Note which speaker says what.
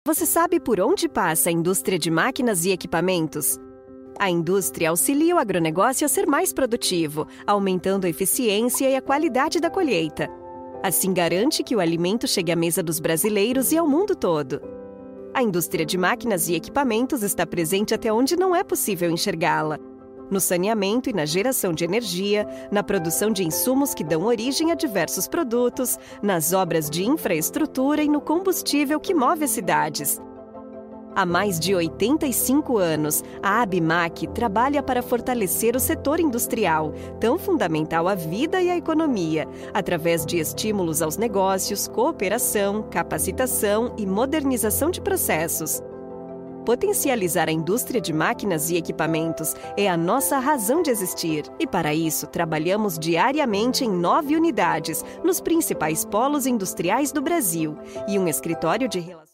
Speaker 1: Você sabe por onde passa a indústria de máquinas e equipamentos? A indústria auxilia o agronegócio a ser mais produtivo, aumentando a eficiência e a qualidade da colheita. Assim garante que o alimento chegue à mesa dos brasileiros e ao mundo todo. A indústria de máquinas e equipamentos está presente até onde não é possível enxergá-la. No saneamento e na geração de energia, na produção de insumos que dão origem a diversos produtos, nas obras de infraestrutura e no combustível que move as cidades. Há mais de 85 anos, a Abimac trabalha para fortalecer o setor industrial, tão fundamental à vida e à economia, através de estímulos aos negócios, cooperação, capacitação e modernização de processos. Potencializar a indústria de máquinas e equipamentos é a nossa razão de existir. E para isso, trabalhamos diariamente em 9 unidades, nos principais polos industriais do Brasil, e um escritório de relações